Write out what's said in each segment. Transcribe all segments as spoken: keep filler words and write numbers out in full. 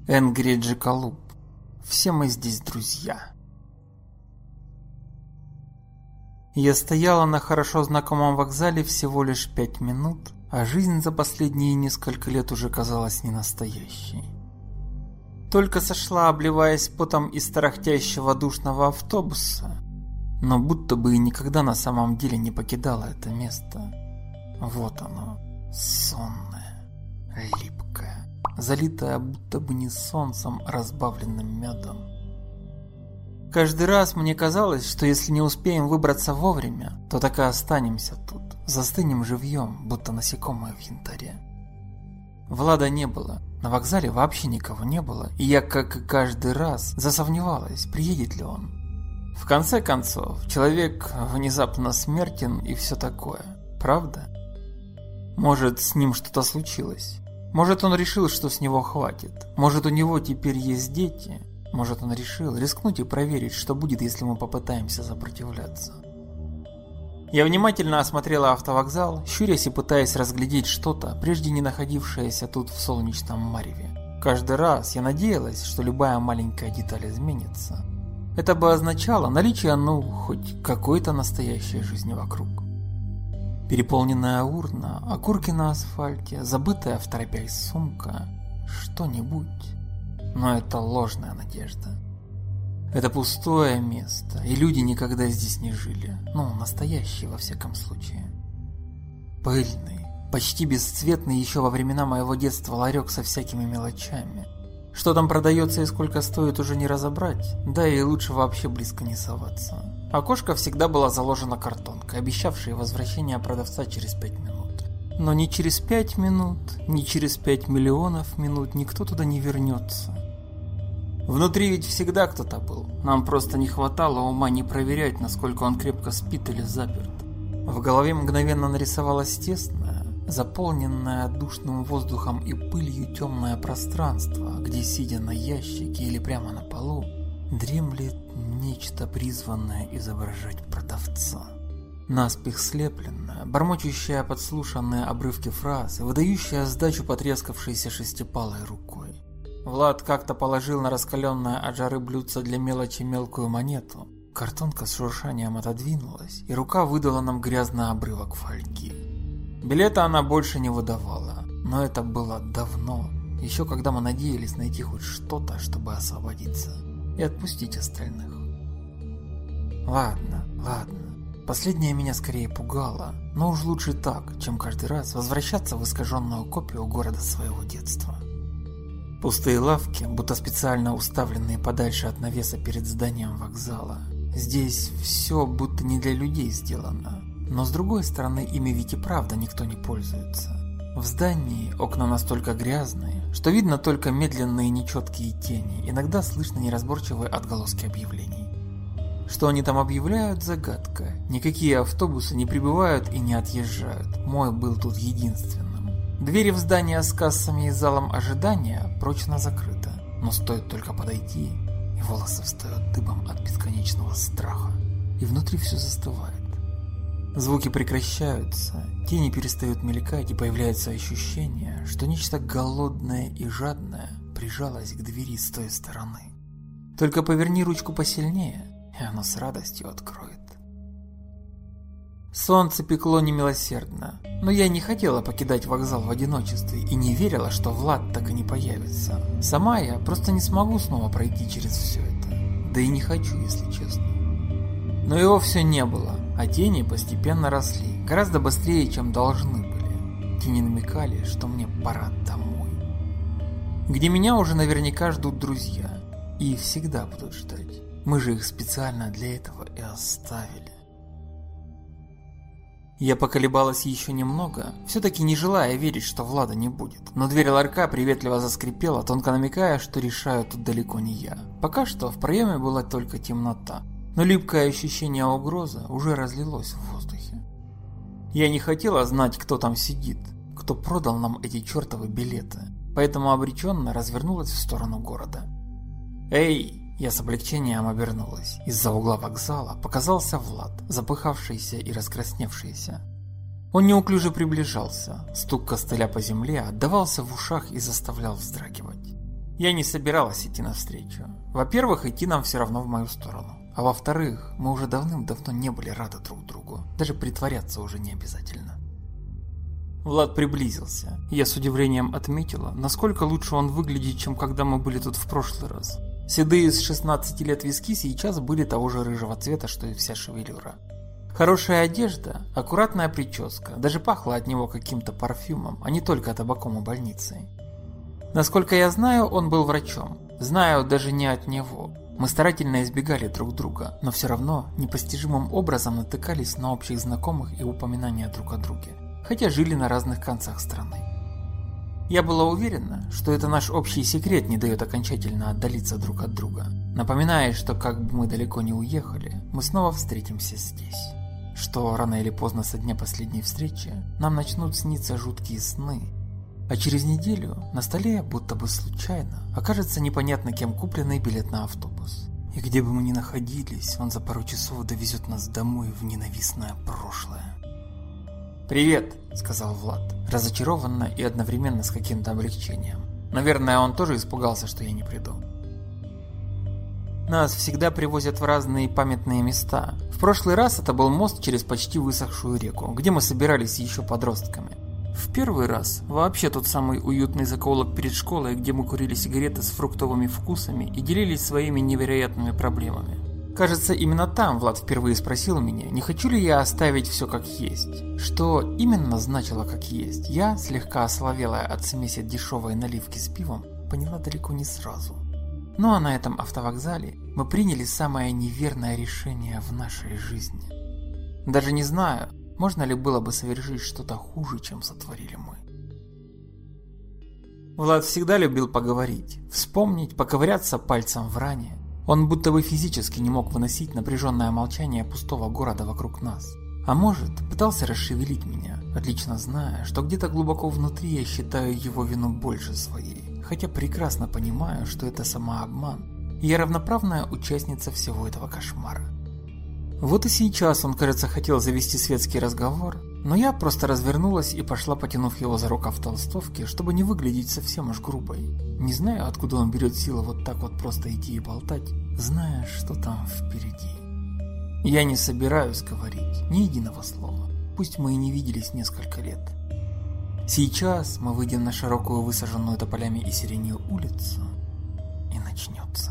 Энгри Джекалуб. Все мы здесь друзья. Я стояла на хорошо знакомом вокзале всего лишь пять минут, а жизнь за последние несколько лет уже казалась ненастоящей. Только сошла, обливаясь потом из тарахтящего душного автобуса, но будто бы и никогда на самом деле не покидала это место. Вот оно, сонное, липкое, залитое будто бы не солнцем, а разбавленным медом. Каждый раз мне казалось, что если не успеем выбраться вовремя, то так и останемся тут, застынем живьем, будто насекомые в янтаре. Влада не было, на вокзале вообще никого не было, и я, как и каждый раз, засомневалась, приедет ли он. В конце концов, человек внезапно смертен и все такое, правда? Может, с ним что-то случилось? Может, он решил, что с него хватит? Может, у него теперь есть дети? Может, он решил рискнуть и проверить, что будет, если мы попытаемся сопротивляться? Я внимательно осмотрела автовокзал, щурясь и пытаясь разглядеть что-то, прежде не находившееся тут в солнечном мареве. Каждый раз я надеялась, что любая маленькая деталь изменится. Это бы означало наличие, ну, хоть какой-то настоящей жизни вокруг. Переполненная урна, окурки на асфальте, забытая в торопясь сумка, что-нибудь. Но это ложная надежда. Это пустое место, и люди никогда здесь не жили. Ну, настоящие во всяком случае. Пыльный, почти бесцветный еще во времена моего детства ларек со всякими мелочами. Что там продается и сколько стоит, уже не разобрать, да и лучше вообще близко не соваться. Окошко всегда было заложено картонкой, обещавшей возвращение продавца через пять минут. Но ни через пять минут, ни через пять миллионов минут никто туда не вернется. Внутри ведь всегда кто-то был, нам просто не хватало ума не проверять, насколько он крепко спит или заперт. В голове мгновенно нарисовалось тесное, заполненное душным воздухом и пылью темное пространство, где, сидя на ящике или прямо на полу, дремлет нечто, призванное изображать продавца. Наспех слепленное, бормочущее подслушанные обрывки фраз и выдающее сдачу потрескавшейся шестипалой рукой. Влад как-то положил на раскаленное от жары блюдце для мелочи мелкую монету. Картонка с шуршанием отодвинулась, и рука выдала нам грязный обрывок фольги. Билета она больше не выдавала, но это было давно, еще когда мы надеялись найти хоть что-то, чтобы освободиться и отпустить остальных. Ладно, ладно, последнее меня скорее пугало, но уж лучше так, чем каждый раз возвращаться в искаженную копию города своего детства. Пустые лавки, будто специально уставленные подальше от навеса перед зданием вокзала. Здесь все будто не для людей сделано. Но с другой стороны, ими ведь и правда никто не пользуется. В здании окна настолько грязные, что видно только медленные нечеткие тени, иногда слышно неразборчивые отголоски объявлений. Что они там объявляют – загадка. Никакие автобусы не прибывают и не отъезжают. Мой был тут единственным. Двери в здание с кассами и залом ожидания прочно закрыты, но стоит только подойти, и волосы встают дыбом от бесконечного страха, и внутри все застывает. Звуки прекращаются, тени перестают мелькать, и появляется ощущение, что нечто голодное и жадное прижалось к двери с той стороны. Только поверни ручку посильнее, и оно с радостью откроет. Солнце пекло немилосердно, но я не хотела покидать вокзал в одиночестве и не верила, что Влад так и не появится. Сама я просто не смогу снова пройти через все это, да и не хочу, если честно. Но его все не было, а тени постепенно росли, гораздо быстрее, чем должны были. Тени намекали, что мне пора домой. Где меня уже наверняка ждут друзья, и всегда будут ждать. Мы же их специально для этого и оставили. Я поколебалась еще немного, все-таки не желая верить, что Влада не будет. Но дверь ларька приветливо заскрипела, тонко намекая, что решаю тут далеко не я. Пока что в проеме была только темнота, но липкое ощущение угрозы уже разлилось в воздухе. Я не хотела знать, кто там сидит, кто продал нам эти чертовы билеты, поэтому обреченно развернулась в сторону города. «Эй!» Я с облегчением обернулась. Из-за угла вокзала показался Влад, запыхавшийся и раскрасневшийся. Он неуклюже приближался, стук костыля по земле отдавался в ушах и заставлял вздрагивать. Я не собиралась идти навстречу. Во-первых, идти нам все равно в мою сторону. А во-вторых, мы уже давным-давно не были рады друг другу. Даже притворяться уже не обязательно. Влад приблизился. Я с удивлением отметила, насколько лучше он выглядит, чем когда мы были тут в прошлый раз. Седые с шестнадцати лет виски сейчас были того же рыжего цвета, что и вся шевелюра. Хорошая одежда, аккуратная прическа, даже пахло от него каким-то парфюмом, а не только табаком и больницей. Насколько я знаю, он был врачом. Знаю даже не от него. Мы старательно избегали друг друга, но все равно непостижимым образом натыкались на общих знакомых и упоминания друг о друге, хотя жили на разных концах страны. Я была уверена, что это наш общий секрет не дает окончательно отдалиться друг от друга, напоминая, что как бы мы далеко не уехали, мы снова встретимся здесь. Что рано или поздно со дня последней встречи нам начнут сниться жуткие сны, а через неделю на столе, будто бы случайно, окажется непонятно кем купленный билет на автобус. И где бы мы ни находились, он за пару часов довезет нас домой в ненавистное прошлое. «Привет», — сказал Влад, разочарованно и одновременно с каким-то облегчением. Наверное, он тоже испугался, что я не приду. Нас всегда привозят в разные памятные места. В прошлый раз это был мост через почти высохшую реку, где мы собирались еще подростками. В первый раз вообще тот самый уютный закоулок перед школой, где мы курили сигареты с фруктовыми вкусами и делились своими невероятными проблемами. Кажется, именно там Влад впервые спросил меня, не хочу ли я оставить все как есть. Что именно значило как есть, я, слегка осоловелая от смеси дешевой наливки с пивом, поняла далеко не сразу. Ну а на этом автовокзале мы приняли самое неверное решение в нашей жизни. Даже не знаю, можно ли было бы совершить что-то хуже, чем сотворили мы. Влад всегда любил поговорить, вспомнить, поковыряться пальцем в ране. Он будто бы физически не мог выносить напряженное молчание пустого города вокруг нас. А может, пытался расшевелить меня, отлично зная, что где-то глубоко внутри я считаю его вину больше своей, хотя прекрасно понимаю, что это самообман, и я равноправная участница всего этого кошмара. Вот и сейчас он, кажется, хотел завести светский разговор, но я просто развернулась и пошла, потянув его за рукав толстовки, чтобы не выглядеть совсем уж грубой. Не знаю, откуда он берет силы вот так вот просто идти и болтать, зная, что там впереди. Я не собираюсь говорить ни единого слова, пусть мы и не виделись несколько лет. Сейчас мы выйдем на широкую высаженную тополями и сиренью улицу, и начнется.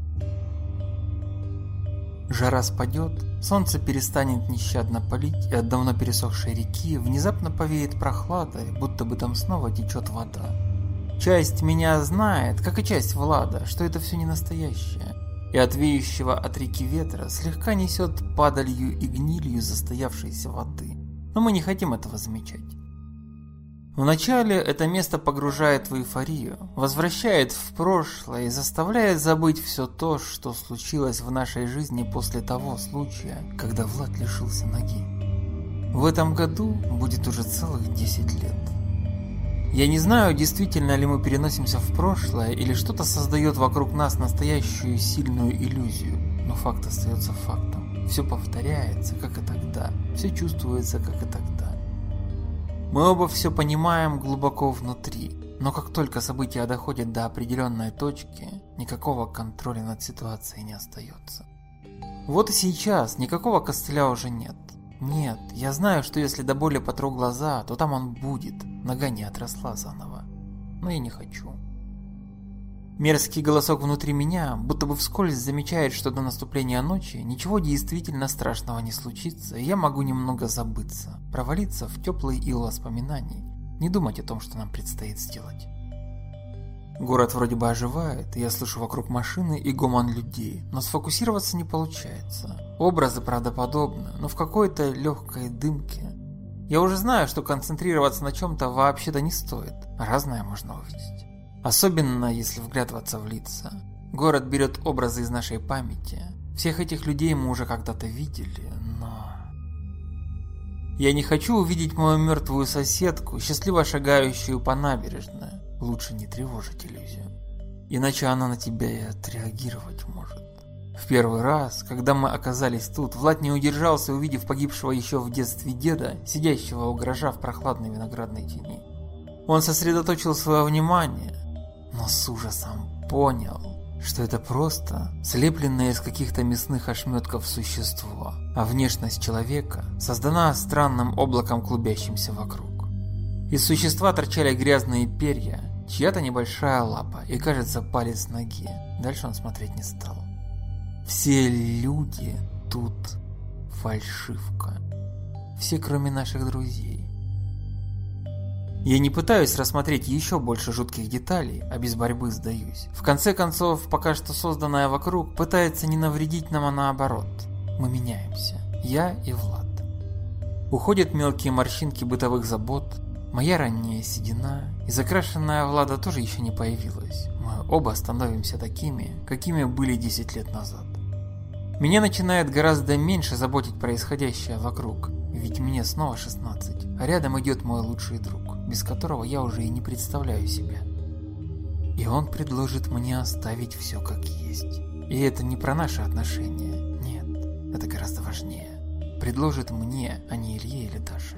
Жара спадет, солнце перестанет нещадно палить, и от давно пересохшей реки внезапно повеет прохладой, будто бы там снова течет вода. Часть меня знает, как и часть Влада, что это все не настоящее, и от веющего от реки ветра слегка несет падалью и гнилью застоявшейся воды. Но мы не хотим этого замечать. Вначале это место погружает в эйфорию, возвращает в прошлое и заставляет забыть все то, что случилось в нашей жизни после того случая, когда Влад лишился ноги. В этом году будет уже целых десять лет. Я не знаю, действительно ли мы переносимся в прошлое или что-то создает вокруг нас настоящую сильную иллюзию, но факт остается фактом. Все повторяется, как и тогда, все чувствуется, как и тогда. Мы оба все понимаем глубоко внутри, но как только события доходят до определенной точки, никакого контроля над ситуацией не остается. Вот и сейчас никакого костыля уже нет. Нет, я знаю, что если до боли потру глаза, то там он будет, нога не отросла заново. Но я не хочу. Мерзкий голосок внутри меня, будто бы вскользь замечает, что до наступления ночи ничего действительно страшного не случится, и я могу немного забыться, провалиться в теплый ил воспоминаний, не думать о том, что нам предстоит сделать. Город вроде бы оживает, и я слышу вокруг машины и гомон людей, но сфокусироваться не получается. Образы правдоподобны, но в какой-то легкой дымке. Я уже знаю, что концентрироваться на чем-то вообще-то не стоит, разное можно увидеть. Особенно, если вглядываться в лица. Город берет образы из нашей памяти. Всех этих людей мы уже когда-то видели, но... Я не хочу увидеть мою мертвую соседку, счастливо шагающую по набережной. Лучше не тревожить иллюзию. Иначе она на тебя и отреагировать может. В первый раз, когда мы оказались тут, Влад не удержался, увидев погибшего еще в детстве деда, сидящего у гаража в прохладной виноградной тени. Он сосредоточил свое внимание. но с ужасом понял, что это просто слепленное из каких-то мясных ошметков существо, а внешность человека создана странным облаком, клубящимся вокруг. Из существа торчали грязные перья, чья-то небольшая лапа и, кажется, палец ноги. Дальше он смотреть не стал. Все люди тут фальшивка. Все, кроме наших друзей. Я не пытаюсь рассмотреть еще больше жутких деталей, а без борьбы сдаюсь. В конце концов, пока что созданное вокруг пытается не навредить нам, а наоборот. Мы меняемся. Я и Влад. Уходят мелкие морщинки бытовых забот, моя ранняя седина, и закрашенная Влада тоже еще не появилась. Мы оба становимся такими, какими были десять лет назад. Меня начинает гораздо меньше заботить происходящее вокруг, ведь мне снова шестнадцать, а рядом идет мой лучший друг, без которого я уже и не представляю себя. И он предложит мне оставить все как есть. И это не про наши отношения, нет, это гораздо важнее. Предложит мне, а не Илье или Даше.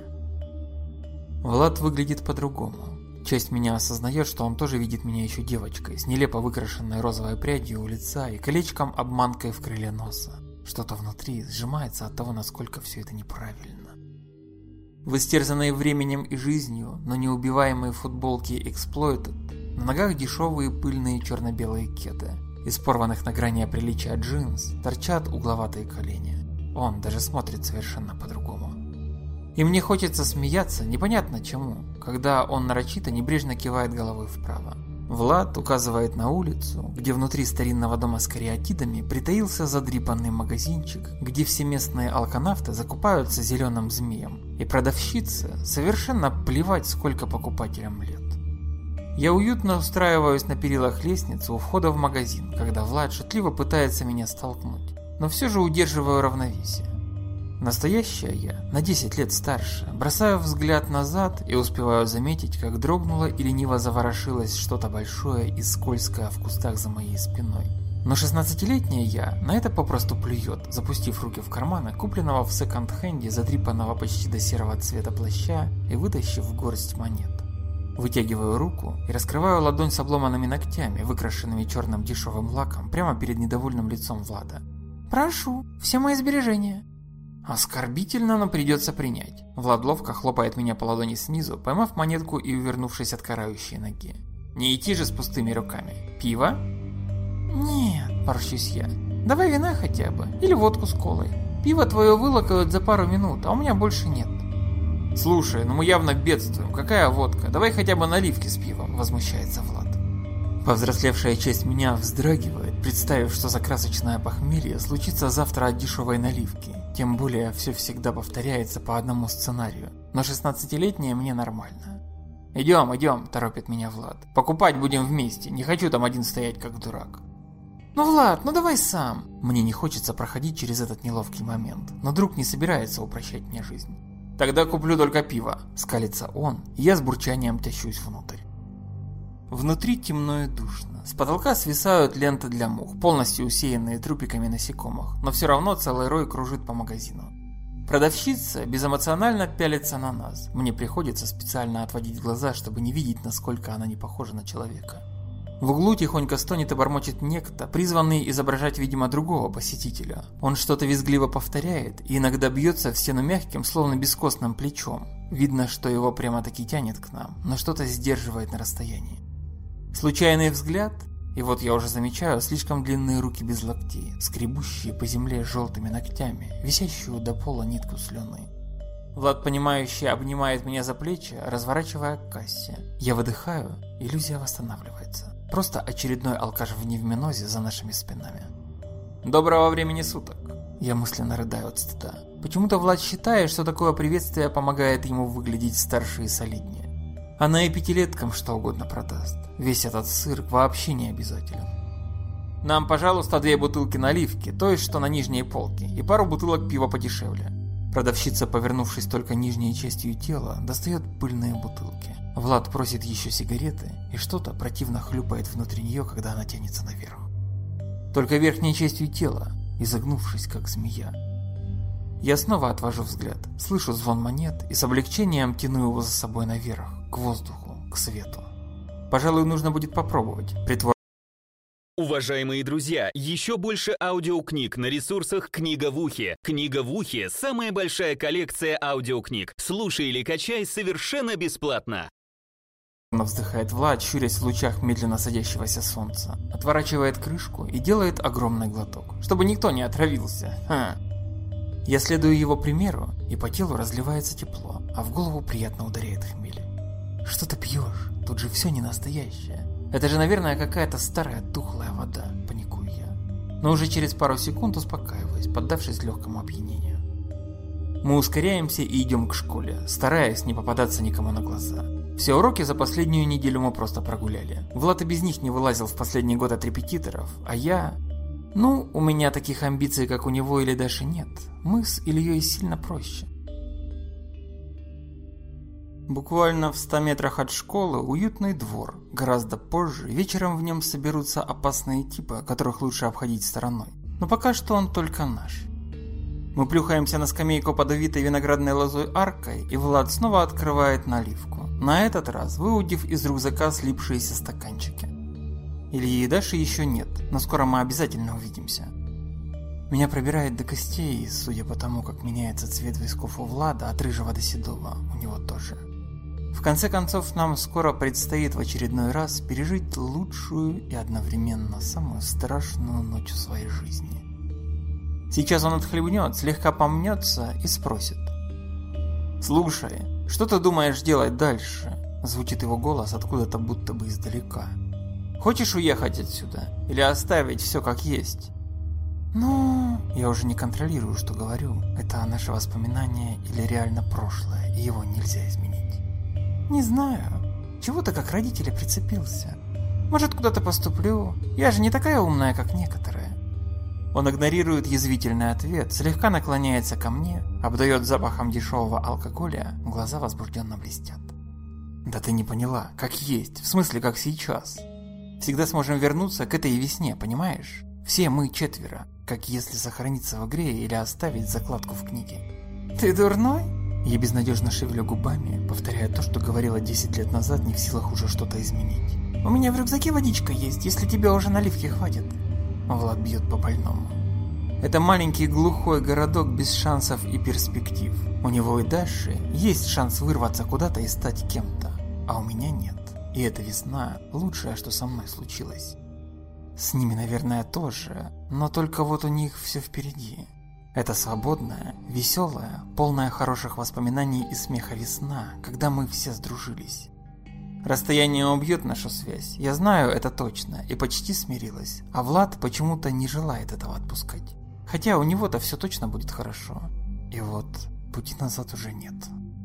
Влад выглядит по-другому. Часть меня осознает, что он тоже видит меня еще девочкой, с нелепо выкрашенной розовой прядью у лица и колечком-обманкой в крыле носа. Что-то внутри сжимается от того, насколько все это неправильно. В истерзанной временем и жизнью, но неубиваемой футболке Exploited, на ногах дешевые пыльные черно-белые кеды. Из порванных на грани приличия джинс торчат угловатые колени. Он даже смотрит совершенно по-другому. И мне хочется смеяться, непонятно чему, когда он нарочито небрежно кивает головой вправо. Влад указывает на улицу, где внутри старинного дома с кариатидами притаился задрипанный магазинчик, где все местные алканавты закупаются зеленым змеем, и продавщице совершенно плевать, сколько покупателям лет. Я уютно устраиваюсь на перилах лестницы у входа в магазин, когда Влад шутливо пытается меня столкнуть, но все же удерживаю равновесие. Настоящая я, на десять лет старше, бросаю взгляд назад и успеваю заметить, как дрогнуло и лениво заворошилось что-то большое и скользкое в кустах за моей спиной. Но шестнадцатилетняя я на это попросту плюет, запустив руки в карманы купленного в секонд-хенде задрипанного почти до серого цвета плаща и вытащив горсть монет. Вытягиваю руку и раскрываю ладонь с обломанными ногтями, выкрашенными черным дешевым лаком, прямо перед недовольным лицом Влада. «Прошу, все мои сбережения». Оскорбительно, но придется принять. Влад ловко хлопает меня по ладони снизу, поймав монетку и увернувшись от карающей ноги. Не идти же с пустыми руками. Пиво? Нет, порщусь я. Давай вина хотя бы, или водку с колой. Пиво твое вылокают за пару минут, а у меня больше нет. Слушай, ну мы явно бедствуем, какая водка? Давай хотя бы наливки с пивом, возмущается Влад. Повзрослевшая часть меня вздрагивает, представив, что за красочное похмелье случится завтра от дешевой наливки. Тем более, все всегда повторяется по одному сценарию. Но шестнадцатилетняя мне нормально. «Идем, идем», – торопит меня Влад. «Покупать будем вместе, не хочу там один стоять как дурак». «Ну, Влад, ну давай сам». Мне не хочется проходить через этот неловкий момент, но друг не собирается упрощать мне жизнь. «Тогда куплю только пиво», – скалится он, и я с бурчанием тащусь внутрь. Внутри темно и душно. С потолка свисают ленты для мух, полностью усеянные трупиками насекомых, но все равно целый рой кружит по магазину. Продавщица безэмоционально пялится на нас. Мне приходится специально отводить глаза, чтобы не видеть, насколько она не похожа на человека. В углу тихонько стонет и бормочет некто, призванный изображать, видимо, другого посетителя. Он что-то визгливо повторяет и иногда бьется в стену мягким, словно бескостным плечом. Видно, что его прямо-таки тянет к нам, но что-то сдерживает на расстоянии. Случайный взгляд, и вот я уже замечаю слишком длинные руки без локтей, скребущие по земле желтыми ногтями, висящую до пола нитку слюны. Влад, понимающе, обнимает меня за плечи, разворачивая к кассе. Я выдыхаю, иллюзия восстанавливается. Просто очередной алкаш в невминозе за нашими спинами. Доброго времени суток. Я мысленно рыдаю от стыда. Почему-то Влад считает, что такое приветствие помогает ему выглядеть старше и солиднее. Она и пятилеткам что угодно продаст. Весь этот цирк вообще не обязателен. Нам, пожалуйста, две бутылки наливки, то есть что на нижней полке, и пару бутылок пива подешевле. Продавщица, повернувшись только нижней частью тела, достает пыльные бутылки. Влад просит еще сигареты, и что-то противно хлюпает внутри нее, когда она тянется наверх. Только верхней частью тела, изогнувшись как змея. Я снова отвожу взгляд, слышу звон монет и с облегчением тяну его за собой наверх, к воздуху, к свету. Пожалуй, нужно будет попробовать. Притвор... Уважаемые друзья, еще больше аудиокниг на ресурсах «Книга в ухе». «Книга в ухе» — самая большая коллекция аудиокниг. Слушай или качай совершенно бесплатно. Вздыхает Влад, щурясь в лучах медленно садящегося солнца. Отворачивает крышку и делает огромный глоток, чтобы никто не отравился. Ха. Я следую его примеру, и по телу разливается тепло, а в голову приятно ударяет хмель. Что ты пьешь? Тут же все не настоящее. Это же, наверное, какая-то старая тухлая вода, паникую я. Но уже через пару секунд успокаиваюсь, поддавшись легкому опьянению. Мы ускоряемся и идем к школе, стараясь не попадаться никому на глаза. Все уроки за последнюю неделю мы просто прогуляли. Влад и без них не вылазил в последний год от репетиторов, а я... Ну, у меня таких амбиций, как у него или Даши, нет. Мы с Ильей сильно проще. Буквально в ста метрах от школы уютный двор. Гораздо позже вечером в нем соберутся опасные типы, которых лучше обходить стороной. Но пока что он только наш. Мы плюхаемся на скамейку под увитой виноградной лозой аркой, и Влад снова открывает наливку. На этот раз выудив из рюкзака слипшиеся стаканчики. Ильи и Даши еще нет, но скоро мы обязательно увидимся. Меня пробирает до костей, и судя по тому, как меняется цвет висков у Влада от рыжего до седого, у него тоже. В конце концов, нам скоро предстоит в очередной раз пережить лучшую и одновременно самую страшную ночь в своей жизни. Сейчас он отхлебнет, слегка помнется и спросит. «Слушай, что ты думаешь делать дальше?» Звучит его голос откуда-то будто бы издалека. «Хочешь уехать отсюда? Или оставить все как есть?» «Ну...» Я уже не контролирую, что говорю. Это наше воспоминание или реально прошлое, и его нельзя изменить. «Не знаю. Чего ты как родители прицепился? Может, куда-то поступлю? Я же не такая умная, как некоторые». Он игнорирует язвительный ответ, слегка наклоняется ко мне, обдает запахом дешевого алкоголя, глаза возбужденно блестят. «Да ты не поняла, как есть, в смысле как сейчас. Всегда сможем вернуться к этой весне, понимаешь? Все мы четверо, как если сохраниться в игре или оставить закладку в книге». «Ты дурной?» Я безнадежно шевелю губами, повторяя то, что говорила десять лет назад, не в силах уже что-то изменить. «У меня в рюкзаке водичка есть, если тебе уже наливки хватит». Влад бьет по больному. Это маленький глухой городок без шансов и перспектив. У него и Даши есть шанс вырваться куда-то и стать кем-то, а у меня нет. И эта весна лучшее, что со мной случилось. С ними, наверное, тоже, но только вот у них все впереди. Это свободная, веселая, полная хороших воспоминаний и смеха весна, когда мы все сдружились. Расстояние убьет нашу связь, я знаю это точно и почти смирилась, а Влад почему-то не желает этого отпускать. Хотя у него-то все точно будет хорошо. И вот, пути назад уже нет.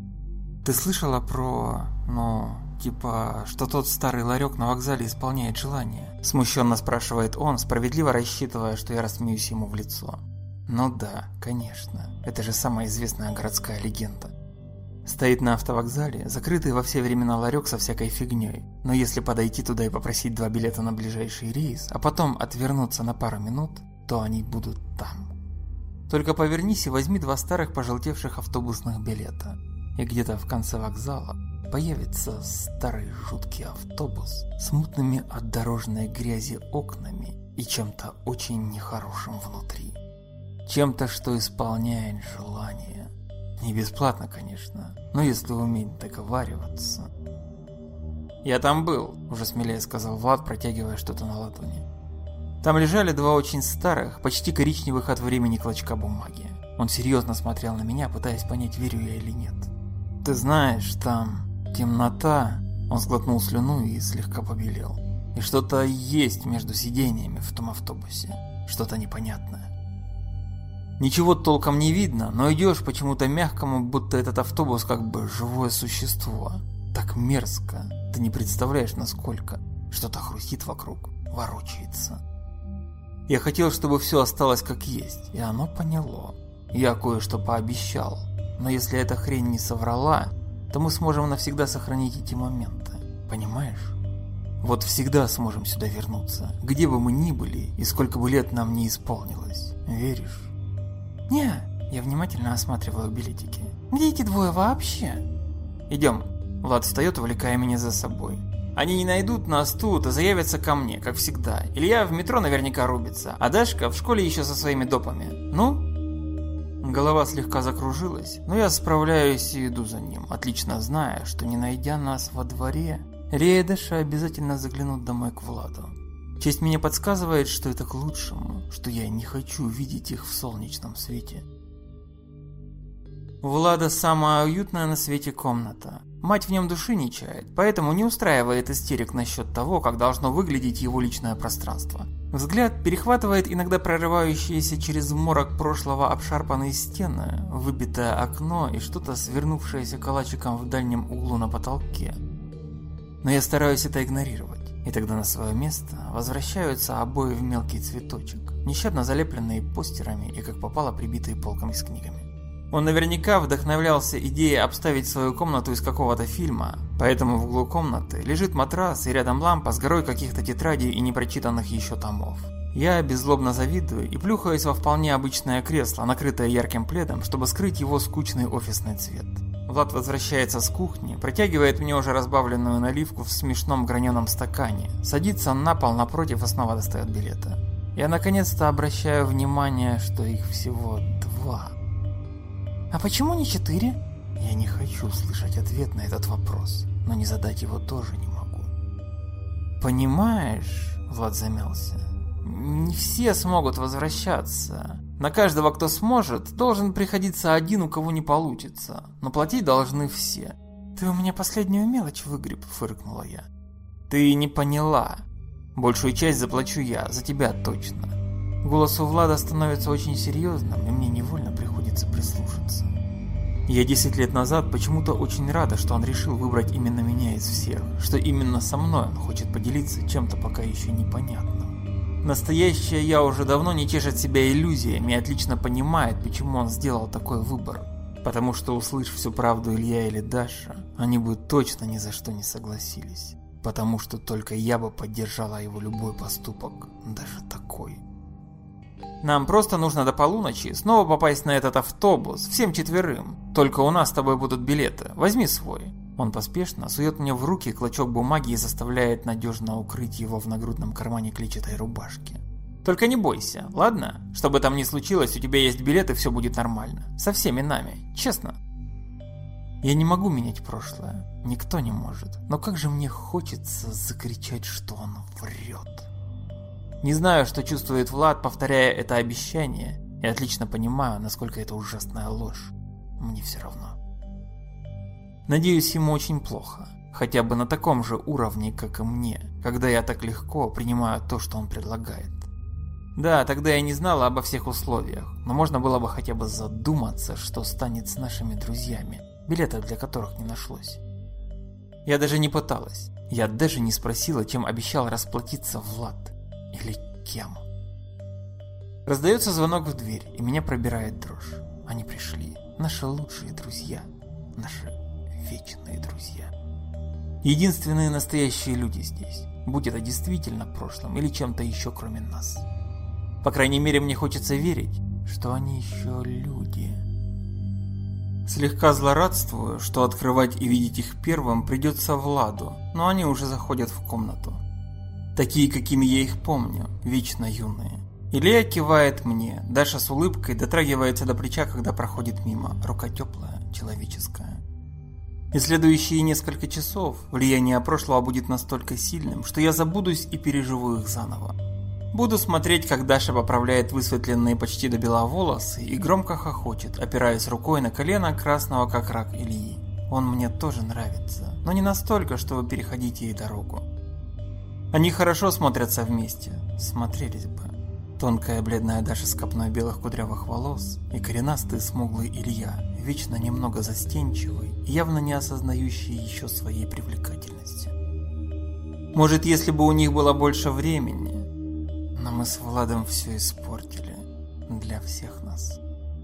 Ты слышала про, ну, типа, что тот старый ларек на вокзале исполняет желание? Смущенно спрашивает он, справедливо рассчитывая, что я рассмеюсь ему в лицо. Ну да, конечно, это же самая известная городская легенда. Стоит на автовокзале, закрытый во все времена ларек со всякой фигней. Но если подойти туда и попросить два билета на ближайший рейс, а потом отвернуться на пару минут, то они будут там. Только повернись и возьми два старых пожелтевших автобусных билета. И где-то в конце вокзала появится старый жуткий автобус с мутными от дорожной грязи окнами и чем-то очень нехорошим внутри. Чем-то, что исполняет желание. Не бесплатно, конечно, но если уметь договариваться. «Я там был», – уже смелее сказал Влад, протягивая что-то на ладони. Там лежали два очень старых, почти коричневых от времени клочка бумаги. Он серьезно смотрел на меня, пытаясь понять, верю я или нет. «Ты знаешь, там темнота», – он сглотнул слюну и слегка побелел. «И что-то есть между сидениями в том автобусе, что-то непонятное. Ничего толком не видно, но идешь почему-то мягкому, будто этот автобус как бы живое существо. Так мерзко, ты не представляешь насколько. Что-то хрустит вокруг, ворочается. Я хотел, чтобы все осталось как есть, и оно поняло. Я кое-что пообещал, но если эта хрень не соврала, то мы сможем навсегда сохранить эти моменты, понимаешь? Вот всегда сможем сюда вернуться, где бы мы ни были и сколько бы лет нам не исполнилось, веришь?» «Не», я внимательно осматриваю билетики. «Где эти двое вообще?» «Идем». Влад встает, увлекая меня за собой. Они не найдут нас тут и заявятся ко мне, как всегда. Илья в метро наверняка рубится, а Дашка в школе еще со своими допами. Ну?» Голова слегка закружилась, но я справляюсь и иду за ним, отлично зная, что не найдя нас во дворе, Илья и Даша обязательно заглянут домой к Владу. Честь мне подсказывает, что это к лучшему, что я не хочу видеть их в солнечном свете. У Влада самая уютная на свете комната. Мать в нем души не чает, поэтому не устраивает истерик насчет того, как должно выглядеть его личное пространство. Взгляд перехватывает иногда прорывающиеся через морок прошлого обшарпанные стены, выбитое окно и что-то свернувшееся калачиком в дальнем углу на потолке. Но я стараюсь это игнорировать, и тогда на свое место возвращаются обои в мелкий цветочек, нещадно залепленные постерами и как попало прибитые полками с книгами. Он наверняка вдохновлялся идеей обставить свою комнату из какого-то фильма, поэтому в углу комнаты лежит матрас и рядом лампа с горой каких-то тетрадей и непрочитанных еще томов. Я беззлобно завидую и плюхаюсь во вполне обычное кресло, накрытое ярким пледом, чтобы скрыть его скучный офисный цвет. Влад возвращается с кухни, протягивает мне уже разбавленную наливку в смешном граненом стакане, садится на пол напротив и снова достает билеты. Я наконец-то обращаю внимание, что их всего два. «А почему не четыре?» Я не хочу слышать ответ на этот вопрос, но не задать его тоже не могу. «Понимаешь», — Влад замялся, — «не все смогут возвращаться. На каждого, кто сможет, должен приходиться один, у кого не получится, но платить должны все». «Ты у меня последнюю мелочь выгреб», — фыркнула я. «Ты не поняла. Большую часть заплачу я, за тебя точно». Голос у Влада становится очень серьезным, и мне невольно приходится прислушаться. Я десять лет назад почему-то очень рада, что он решил выбрать именно меня из всех, что именно со мной он хочет поделиться чем-то пока еще непонятным. Настоящая я уже давно не тешит себя иллюзиями и отлично понимает, почему он сделал такой выбор. Потому что, услышав всю правду Илья или Даша, они бы точно ни за что не согласились. Потому что только я бы поддержала его любой поступок, даже такой. Нам просто нужно до полуночи снова попасть на этот автобус, всем четверым. Только у нас с тобой будут билеты. Возьми свой. Он поспешно сует мне в руки клочок бумаги и заставляет надежно укрыть его в нагрудном кармане клетчатой рубашки. Только не бойся, ладно? Что бы там ни случилось, у тебя есть билет и все будет нормально. Со всеми нами, честно. Я не могу менять прошлое. Никто не может. Но как же мне хочется закричать, что он врет. Не знаю, что чувствует Влад, повторяя это обещание, и отлично понимаю, насколько это ужасная ложь. Мне все равно. Надеюсь, ему очень плохо, хотя бы на таком же уровне, как и мне, когда я так легко принимаю то, что он предлагает. Да, тогда я не знала обо всех условиях, но можно было бы хотя бы задуматься, что станет с нашими друзьями, билетов для которых не нашлось. Я даже не пыталась, я даже не спросила, чем обещал расплатиться Влад. Или кем? Раздается звонок в дверь, и меня пробирает дрожь. Они пришли. Наши лучшие друзья. Наши вечные друзья. Единственные настоящие люди здесь. Будь это действительно прошлым или чем-то еще кроме нас. По крайней мере, мне хочется верить, что они еще люди. Слегка злорадствую, что открывать и видеть их первым придется Владу, но они уже заходят в комнату. Такие, какими я их помню, вечно юные. Илья кивает мне, Даша с улыбкой дотрагивается до плеча, когда проходит мимо, рука теплая, человеческая. И следующие несколько часов влияние прошлого будет настолько сильным, что я забудусь и переживу их заново. Буду смотреть, как Даша поправляет высветленные почти до бела волосы и громко хохочет, опираясь рукой на колено красного как рак Ильи. Он мне тоже нравится, но не настолько, чтобы переходить ей дорогу. Они хорошо смотрятся вместе, смотрелись бы. Тонкая бледная Даша с копной белых кудрявых волос и коренастый смуглый Илья, вечно немного застенчивый и явно не осознающий еще своей привлекательности. Может, если бы у них было больше времени, но мы с Владом все испортили для всех нас.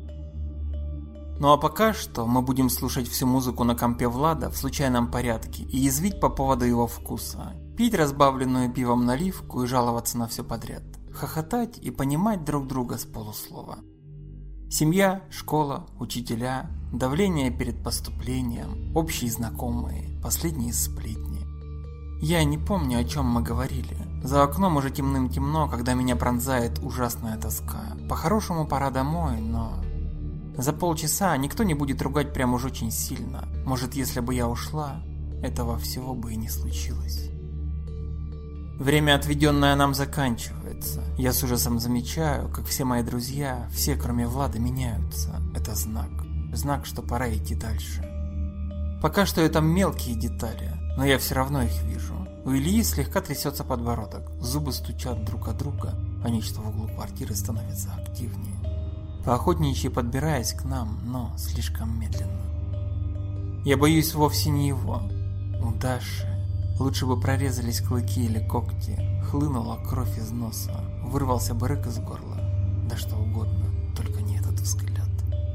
Ну а пока что мы будем слушать всю музыку на компе Влада в случайном порядке и язвить по поводу его вкуса, пить разбавленную пивом наливку и жаловаться на все подряд, хохотать и понимать друг друга с полуслова. Семья, школа, учителя, давление перед поступлением, общие знакомые, последние сплетни. Я не помню, о чем мы говорили. За окном уже темным-темно, когда меня пронзает ужасная тоска. По-хорошему пора домой, но... За полчаса никто не будет ругать прям уж очень сильно. Может, если бы я ушла, этого всего бы и не случилось. Время, отведенное нам, заканчивается. Я с ужасом замечаю, как все мои друзья, все кроме Влада, меняются. Это знак. Знак, что пора идти дальше. Пока что это мелкие детали, но я все равно их вижу. У Ильи слегка трясется подбородок, зубы стучат друг от друга, а нечто в углу квартиры становится активнее. Поохотничьи подбираясь к нам, но слишком медленно. Я боюсь вовсе не его. У Даши лучше бы прорезались клыки или когти, хлынула кровь из носа, вырвался бы рык из горла, да что угодно, только не этот взгляд.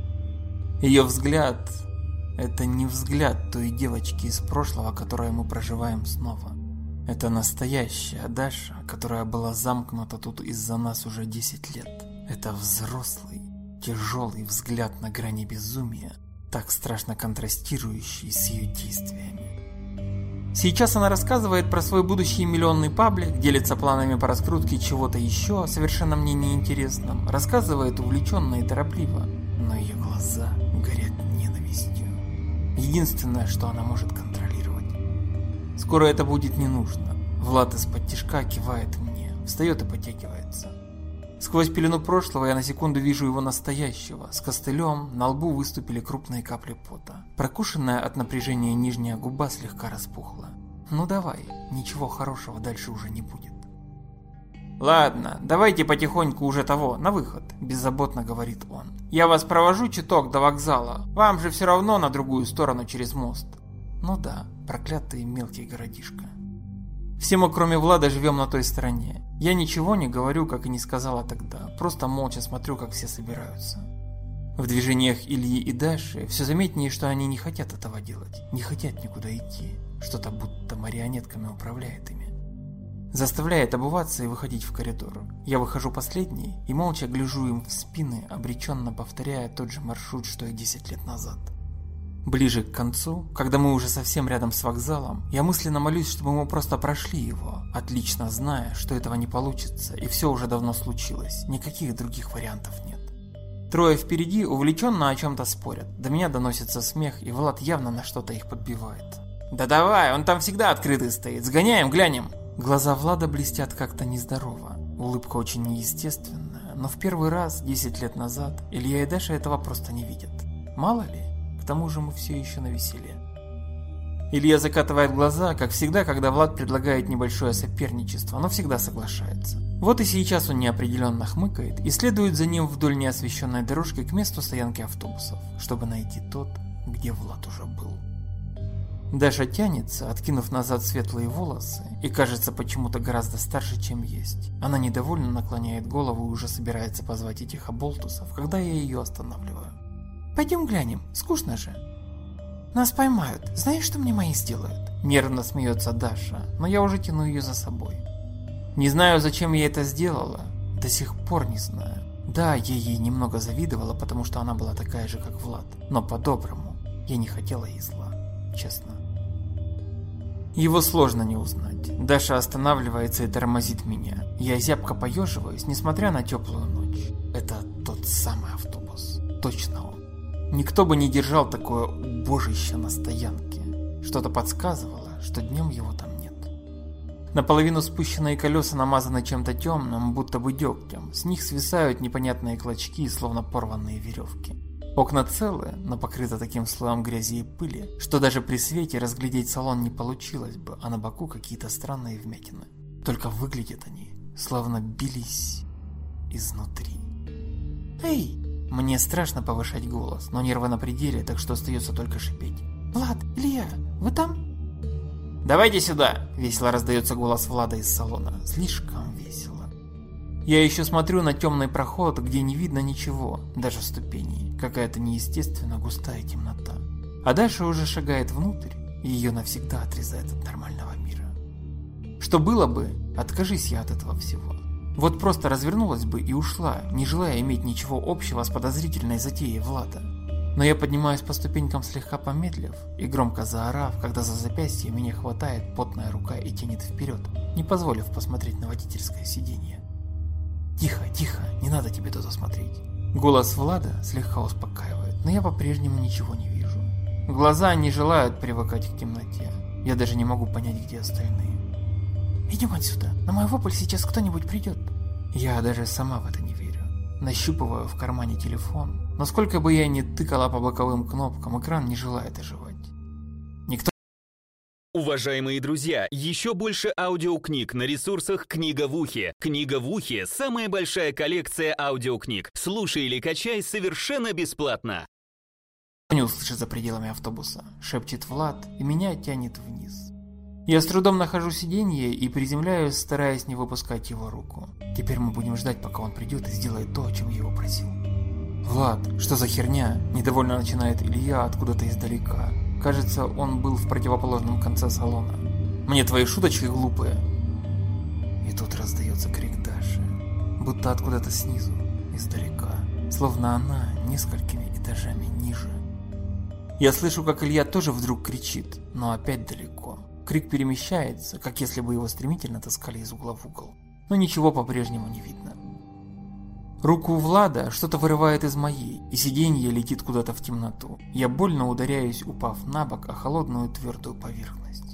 Ее взгляд – это не взгляд той девочки из прошлого, которую мы проживаем снова. Это настоящая Даша, которая была замкнута тут из-за нас уже десять лет. Это взрослый, тяжелый взгляд на грани безумия, так страшно контрастирующий с ее действиями. Сейчас она рассказывает про свой будущий миллионный паблик, делится планами по раскрутке чего-то еще, совершенно мне неинтересном, рассказывает увлеченно и торопливо, но ее глаза горят ненавистью. Единственное, что она может контролировать. Скоро это будет не нужно. Влад из-под тишка кивает мне, встает и потягивается. Сквозь пелену прошлого я на секунду вижу его настоящего. С костылем на лбу выступили крупные капли пота. Прокушенная от напряжения нижняя губа слегка распухла. Ну давай, ничего хорошего дальше уже не будет. Ладно, давайте потихоньку уже того, на выход, беззаботно говорит он. Я вас провожу чуток до вокзала. Вам же все равно на другую сторону через мост. Ну да, проклятый мелкий городишко. Все мы, кроме Влада, живем на той стороне. Я ничего не говорю, как и не сказала тогда, просто молча смотрю, как все собираются. В движениях Ильи и Даши все заметнее, что они не хотят этого делать, не хотят никуда идти, что-то будто марионетками управляет ими. Заставляет обуваться и выходить в коридор. Я выхожу последний и молча гляжу им в спины, обреченно повторяя тот же маршрут, что и десять лет назад. Ближе к концу, когда мы уже совсем рядом с вокзалом, я мысленно молюсь, чтобы мы просто прошли его, отлично зная, что этого не получится, и все уже давно случилось, никаких других вариантов нет. Трое впереди увлеченно о чем-то спорят, до меня доносится смех, и Влад явно на что-то их подбивает. «Да давай, он там всегда открытый стоит, сгоняем, глянем!» Глаза Влада блестят как-то нездорово, улыбка очень неестественная, но в первый раз, десять лет назад, Илья и Даша этого просто не видят. Мало ли? К тому же мы все еще на веселе. Илья закатывает глаза, как всегда, когда Влад предлагает небольшое соперничество, но всегда соглашается. Вот и сейчас он неопределенно хмыкает и следует за ним вдоль неосвещенной дорожки к месту стоянки автобусов, чтобы найти тот, где Влад уже был. Даша тянется, откинув назад светлые волосы, и кажется почему-то гораздо старше, чем есть. Она недовольно наклоняет голову и уже собирается позвать этих оболтусов, когда я ее останавливаю. «Пойдем глянем, скучно же». «Нас поймают, знаешь, что мне мои сделают?» Нервно смеется Даша, но я уже тяну ее за собой. Не знаю, зачем я это сделала, до сих пор не знаю. Да, я ей немного завидовала, потому что она была такая же, как Влад, но по-доброму я не хотела ей зла, честно. Его сложно не узнать. Даша останавливается и тормозит меня. Я зябко поеживаюсь, несмотря на теплую ночь. Это тот самый автобус. Точно он. Никто бы не держал такое убожище на стоянке. Что-то подсказывало, что днем его там нет. Наполовину спущенные колеса намазаны чем-то темным, будто бы дегтем. С них свисают непонятные клочки, словно порванные веревки. Окна целы, но покрыты таким слоем грязи и пыли, что даже при свете разглядеть салон не получилось бы, а на боку какие-то странные вмятины. Только выглядят они, словно бились изнутри. «Эй!» Мне страшно повышать голос, но нервы на пределе, так что остается только шипеть. «Влад, Илья, вы там?» «Давайте сюда!» – весело раздается голос Влада из салона. Слишком весело. Я еще смотрю на темный проход, где не видно ничего, даже ступеней. Какая-то неестественно густая темнота. А Даша уже шагает внутрь, и ее навсегда отрезает от нормального мира. Что было бы, откажись я от этого всего. Вот просто развернулась бы и ушла, не желая иметь ничего общего с подозрительной затеей Влада. Но я поднимаюсь по ступенькам слегка помедлив и громко заорав, когда за запястье меня хватает потная рука и тянет вперед, не позволив посмотреть на водительское сиденье. «Тихо, тихо, не надо тебе туда смотреть». Голос Влада слегка успокаивает, но я по-прежнему ничего не вижу. Глаза не желают привыкать к темноте. Я даже не могу понять, где остальные. «Идем отсюда, на мой вопль сейчас кто-нибудь придет». Я даже сама в это не верю. Нащупываю в кармане телефон, но сколько бы я ни тыкала по боковым кнопкам, экран не желает оживать. Никто... Уважаемые друзья, еще больше аудиокниг на ресурсах «Книга в ухе». «Книга в ухе» — самая большая коллекция аудиокниг. Слушай или качай совершенно бесплатно. Не услышит за пределами автобуса, шепчет Влад, и меня тянет вниз. Я с трудом нахожу сиденье и приземляюсь, стараясь не выпускать его руку. Теперь мы будем ждать, пока он придет и сделает то, о чем я его просил. «Влад, что за херня?» – недовольно начинает Илья откуда-то издалека. Кажется, он был в противоположном конце салона. «Мне твои шуточки глупые». И тут раздается крик Даши, будто откуда-то снизу, издалека, словно она несколькими этажами ниже. Я слышу, как Илья тоже вдруг кричит, но опять далеко. Крик перемещается, как если бы его стремительно таскали из угла в угол. Но ничего по-прежнему не видно. Руку Влада что-то вырывает из моей, и сиденье летит куда-то в темноту. Я больно ударяюсь, упав на бок о холодную твердую поверхность.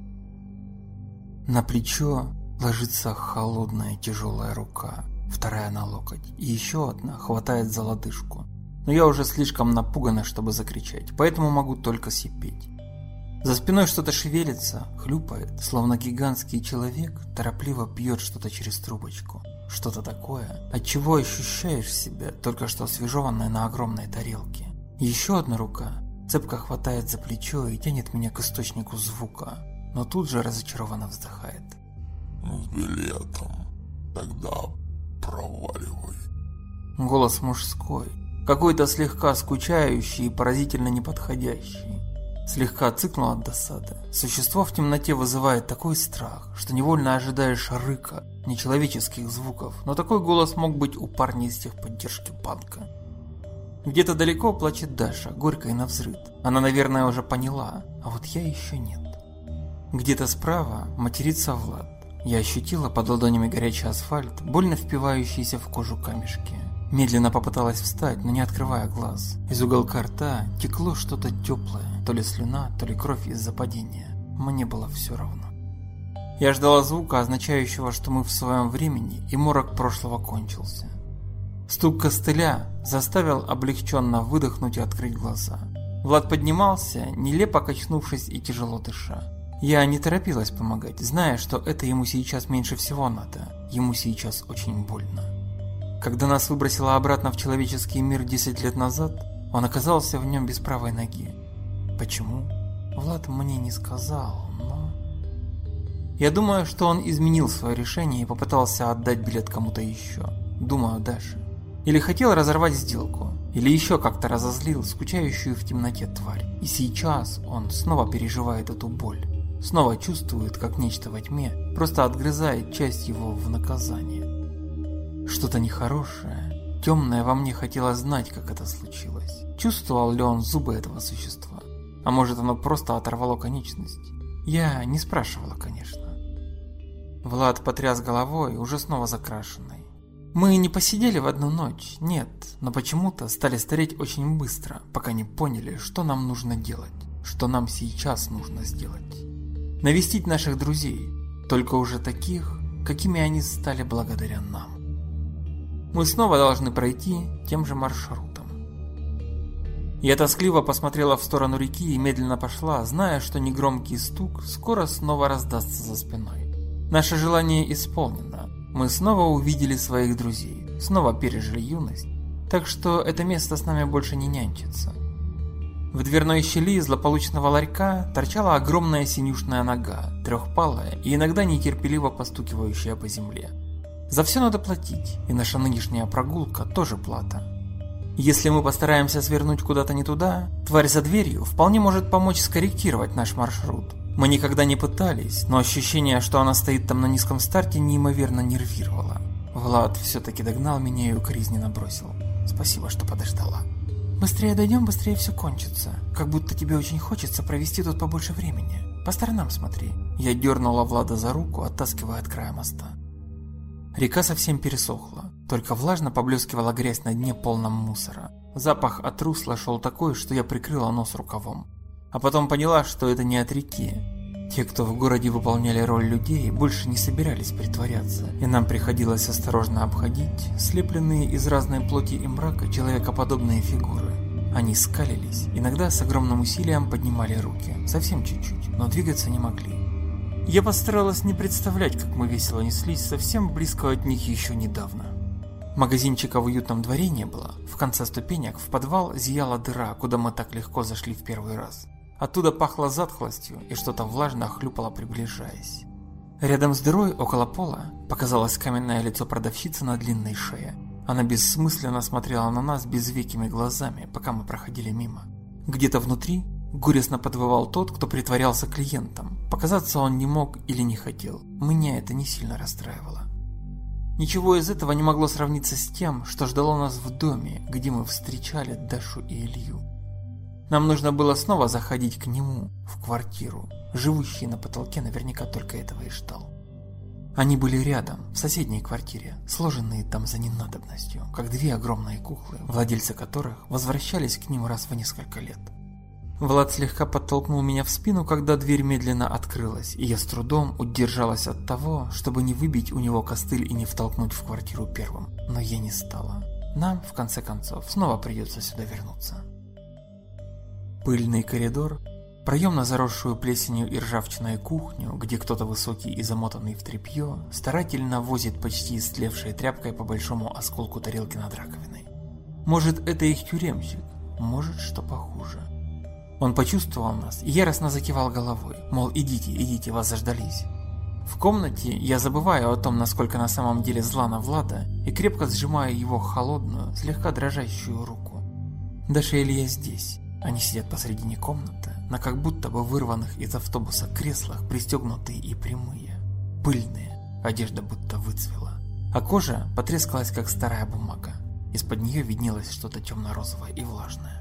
На плечо ложится холодная тяжелая рука, вторая на локоть, и еще одна хватает за лодыжку. Но я уже слишком напугана, чтобы закричать, поэтому могу только сипеть. За спиной что-то шевелится, хлюпает, словно гигантский человек торопливо пьет что-то через трубочку. Что-то такое, от чего ощущаешь себя только что освежеванной на огромной тарелке. Еще одна рука цепко хватает за плечо и тянет меня к источнику звука, но тут же разочарованно вздыхает. «С билетом, тогда проваливай». Голос мужской, какой-то слегка скучающий и поразительно неподходящий. Слегка цыкнул от досады. Существо в темноте вызывает такой страх, что невольно ожидаешь рыка, нечеловеческих звуков, но такой голос мог быть у парня из техподдержки банка. Где-то далеко плачет Даша, горько и навзрыд. Она, наверное, уже поняла, а вот я еще нет. Где-то справа матерится Влад. Я ощутила под ладонями горячий асфальт, больно впивающийся в кожу камешки. Медленно попыталась встать, но не открывая глаз. Из уголка рта текло что-то теплое, то ли слюна, то ли кровь из-за падения. Мне было все равно. Я ждала звука, означающего, что мы в своем времени, и морок прошлого кончился. Стук костыля заставил облегченно выдохнуть и открыть глаза. Влад поднимался, нелепо качнувшись и тяжело дыша. Я не торопилась помогать, зная, что это ему сейчас меньше всего надо. Ему сейчас очень больно. Когда нас выбросило обратно в человеческий мир десять лет назад, он оказался в нем без правой ноги. Почему? Влад мне не сказал, но... Я думаю, что он изменил свое решение и попытался отдать билет кому-то еще. Думаю, Даше. Или хотел разорвать сделку, или еще как-то разозлил скучающую в темноте тварь. И сейчас он снова переживает эту боль. Снова чувствует, как нечто во тьме просто отгрызает часть его в наказание. Что-то нехорошее, темное во мне хотело знать, как это случилось. Чувствовал ли он зубы этого существа? А может, оно просто оторвало конечность? Я не спрашивала, конечно. Влад потряс головой, уже снова закрашенной. Мы не посидели в одну ночь, нет, но почему-то стали стареть очень быстро, пока не поняли, что нам нужно делать, что нам сейчас нужно сделать. Навестить наших друзей, только уже таких, какими они стали благодаря нам. Мы снова должны пройти тем же маршрутом. Я тоскливо посмотрела в сторону реки и медленно пошла, зная, что негромкий стук скоро снова раздастся за спиной. Наше желание исполнено. Мы снова увидели своих друзей, снова пережили юность, так что это место с нами больше не нянчится. В дверной щели злополучного ларька торчала огромная синюшная нога, трехпалая и иногда нетерпеливо постукивающая по земле. За все надо платить, и наша нынешняя прогулка тоже плата. Если мы постараемся свернуть куда-то не туда, тварь за дверью вполне может помочь скорректировать наш маршрут. Мы никогда не пытались, но ощущение, что она стоит там на низком старте, неимоверно нервировало. Влад все-таки догнал меня и укоризненно бросил. Спасибо, что подождала. Быстрее дойдем, быстрее все кончится. Как будто тебе очень хочется провести тут побольше времени. По сторонам смотри. Я дернула Влада за руку, оттаскивая от края моста. Река совсем пересохла. Только влажно поблескивала грязь на дне, полном мусора. Запах от русла шел такой, что я прикрыла нос рукавом. А потом поняла, что это не от реки. Те, кто в городе выполняли роль людей, больше не собирались притворяться, и нам приходилось осторожно обходить слепленные из разной плоти и мрака человекоподобные фигуры. Они скалились, иногда с огромным усилием поднимали руки, совсем чуть-чуть, но двигаться не могли. Я постаралась не представлять, как мы весело неслись совсем близко от них еще недавно. Магазинчика в уютном дворе не было, в конце ступенек в подвал зияла дыра, куда мы так легко зашли в первый раз. Оттуда пахло затхлостью, и что-то влажно хлюпало, приближаясь. Рядом с дырой, около пола, показалось каменное лицо продавщицы на длинной шее. Она бессмысленно смотрела на нас безвекими глазами, пока мы проходили мимо. Где-то внутри горестно подвывал тот, кто притворялся клиентом. Показаться он не мог или не хотел. Меня это не сильно расстраивало. Ничего из этого не могло сравниться с тем, что ждало нас в доме, где мы встречали Дашу и Илью. Нам нужно было снова заходить к нему, в квартиру. Живущий на потолке наверняка только этого и ждал. Они были рядом, в соседней квартире, сложенные там за ненадобностью, как две огромные куклы, владельцы которых возвращались к ним раз в несколько лет. Влад слегка подтолкнул меня в спину, когда дверь медленно открылась, и я с трудом удержалась от того, чтобы не выбить у него костыль и не втолкнуть в квартиру первым. Но я не стала. Нам, в конце концов, снова придется сюда вернуться. Пыльный коридор, проем на заросшую плесенью и ржавчиной кухню, где кто-то высокий и замотанный в тряпье старательно возит почти истлевшей тряпкой по большому осколку тарелки над раковиной. Может, это их тюремщик, может, что похуже. Он почувствовал нас и яростно закивал головой, мол, идите, идите, вас заждались. В комнате я забываю о том, насколько на самом деле зла на Влада, и крепко сжимаю его холодную, слегка дрожащую руку. Даша и Илья здесь. Они сидят посредине комнаты, на как будто бы вырванных из автобуса креслах, пристегнутые и прямые. Пыльные, одежда будто выцвела. А кожа потрескалась, как старая бумага. Из-под нее виднелось что-то темно-розовое и влажное.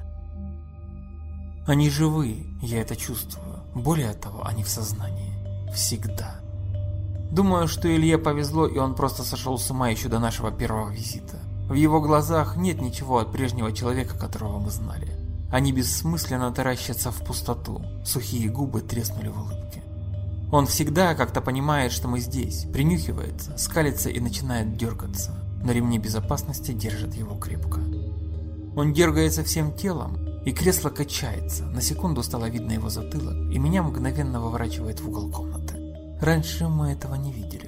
Они живые, я это чувствую. Более того, они в сознании. Всегда. Думаю, что Илье повезло, и он просто сошел с ума еще до нашего первого визита. В его глазах нет ничего от прежнего человека, которого мы знали. Они бессмысленно таращатся в пустоту, сухие губы треснули в улыбке. Он всегда как-то понимает, что мы здесь, принюхивается, скалится и начинает дергаться, но ремни безопасности держат его крепко. Он дергается всем телом, и кресло качается, на секунду стало видно его затылок, и меня мгновенно выворачивает в угол комнаты. Раньше мы этого не видели.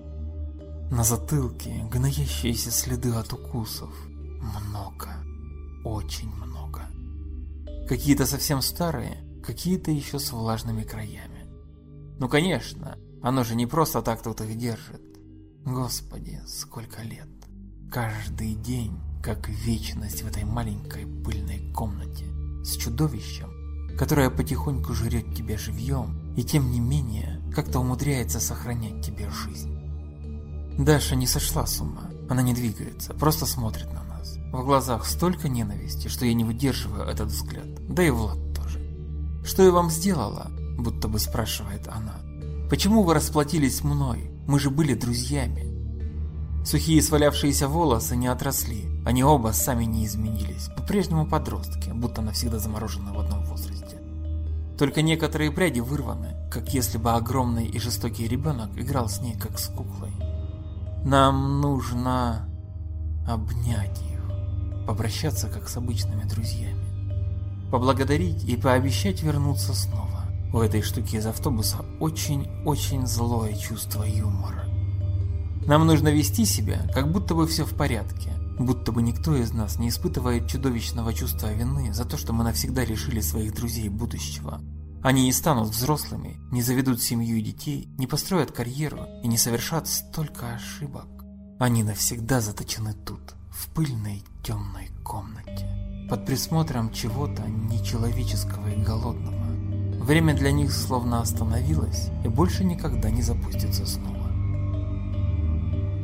На затылке гноящиеся следы от укусов. Много, очень много. Какие-то совсем старые, какие-то еще с влажными краями. Ну конечно, оно же не просто так тут их держит. Господи, сколько лет. Каждый день, как вечность в этой маленькой пыльной комнате, с чудовищем, которое потихоньку жрет тебя живьем, и тем не менее, как-то умудряется сохранять тебе жизнь. Даша не сошла с ума, она не двигается, просто смотрит на нас. В глазах столько ненависти, что я не выдерживаю этот взгляд, да и Влад тоже. «Что я вам сделала?» – будто бы спрашивает она. «Почему вы расплатились мной? Мы же были друзьями». Сухие свалявшиеся волосы не отросли, они оба сами не изменились, по-прежнему подростки, будто навсегда заморожены в одном возрасте. Только некоторые пряди вырваны, как если бы огромный и жестокий ребенок играл с ней как с куклой. Нам нужно обнять их, попрощаться как с обычными друзьями, поблагодарить и пообещать вернуться снова. У этой штуки из автобуса очень-очень злое чувство юмора. Нам нужно вести себя, как будто бы все в порядке, будто бы никто из нас не испытывает чудовищного чувства вины за то, что мы навсегда лишили своих друзей будущего. Они не станут взрослыми, не заведут семью и детей, не построят карьеру и не совершат столько ошибок. Они навсегда заточены тут, в пыльной темной комнате, под присмотром чего-то нечеловеческого и голодного. Время для них словно остановилось и больше никогда не запустится снова.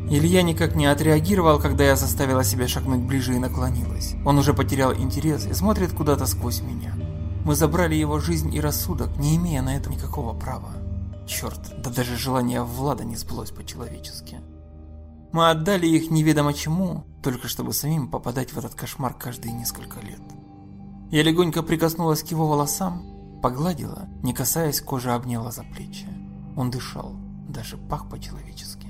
Илья никак не отреагировал, когда я заставила себя шагнуть ближе и наклонилась. Он уже потерял интерес и смотрит куда-то сквозь меня. Мы забрали его жизнь и рассудок, не имея на это никакого права. Черт, да даже желание Влада не сбылось по-человечески. Мы отдали их неведомо чему, только чтобы самим попадать в этот кошмар каждые несколько лет. Я легонько прикоснулась к его волосам, погладила, не касаясь кожи, обняла за плечи. Он дышал, даже пах по-человечески.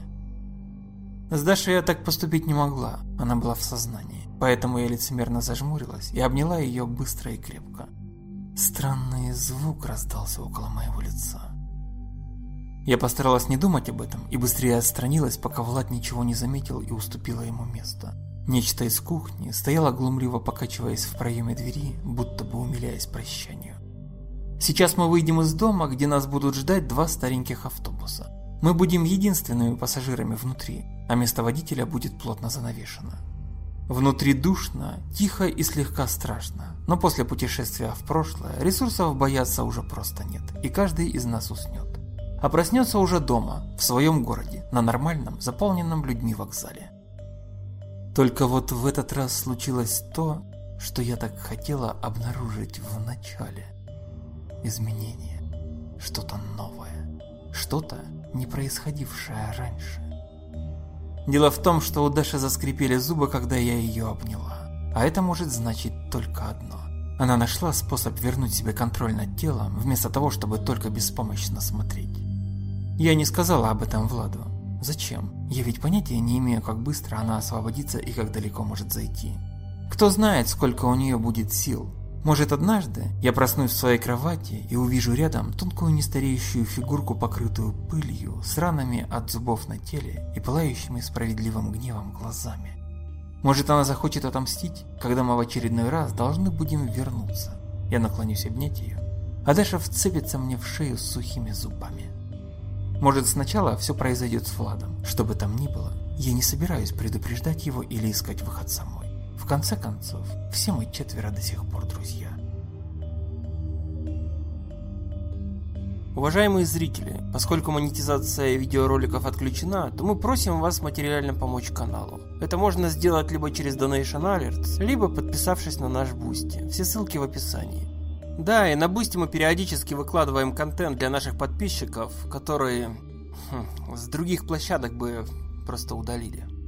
С Дашей я так поступить не могла, она была в сознании, поэтому я лицемерно зажмурилась и обняла ее быстро и крепко. Странный звук раздался около моего лица. Я постаралась не думать об этом и быстрее отстранилась, пока Влад ничего не заметил и уступила ему место. Нечто из кухни стояло глумливо, покачиваясь в проеме двери, будто бы умиляясь прощанию. Сейчас мы выйдем из дома, где нас будут ждать два стареньких автобуса. Мы будем единственными пассажирами внутри, а место водителя будет плотно занавешено. Внутри душно, тихо и слегка страшно, но после путешествия в прошлое ресурсов бояться уже просто нет, и каждый из нас уснет. А проснется уже дома, в своем городе, на нормальном, заполненном людьми вокзале. Только вот в этот раз случилось то, что я так хотела обнаружить в начале. Изменение, что-то новое, что-то, не происходившее раньше. Дело в том, что у Даши заскрипели зубы, когда я ее обняла. А это может значить только одно. Она нашла способ вернуть себе контроль над телом, вместо того, чтобы только беспомощно смотреть. Я не сказала об этом Владу. Зачем? Я ведь понятия не имею, как быстро она освободится и как далеко может зайти. Кто знает, сколько у нее будет сил. Может, однажды я проснусь в своей кровати и увижу рядом тонкую нестареющую фигурку, покрытую пылью, с ранами от зубов на теле и пылающими справедливым гневом глазами. Может, она захочет отомстить, когда мы в очередной раз должны будем вернуться. Я наклонюсь обнять ее, а Даша вцепится мне в шею с сухими зубами. Может, сначала все произойдет с Владом. Что бы там ни было, я не собираюсь предупреждать его или искать выход самой. В конце концов, все мы четверо до сих пор друзья. Уважаемые зрители, поскольку монетизация видеороликов отключена, то мы просим вас материально помочь каналу. Это можно сделать либо через Donation Alerts, либо подписавшись на наш Boosty. Все ссылки в описании. Да, и на Boosty мы периодически выкладываем контент для наших подписчиков, которые хм, с других площадок бы просто удалили.